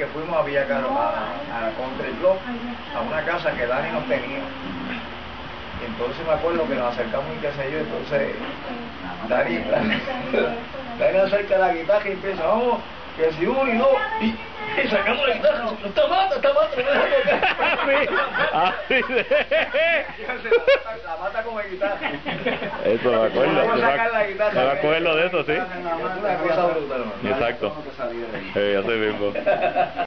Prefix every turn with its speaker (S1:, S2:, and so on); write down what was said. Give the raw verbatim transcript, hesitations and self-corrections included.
S1: fuimos a Villa Caro, a, a Country Club, a una casa que Dani nos tenía. Y entonces me acuerdo que nos acercamos y qué sé yo, entonces Dani, Dani acerca la guitarra y empieza, vamos, que si uno y dos, y, y sacamos la guitarra, está mata, está mata, no me deja tocar. La mata como guitarra.
S2: Eso me acuerdo.
S1: Vamos a sacar la guitarra.
S2: Me acuerdo de eso, sí.
S1: Una cosa brutal, ¿no?
S2: Exacto. Eh, así mismo.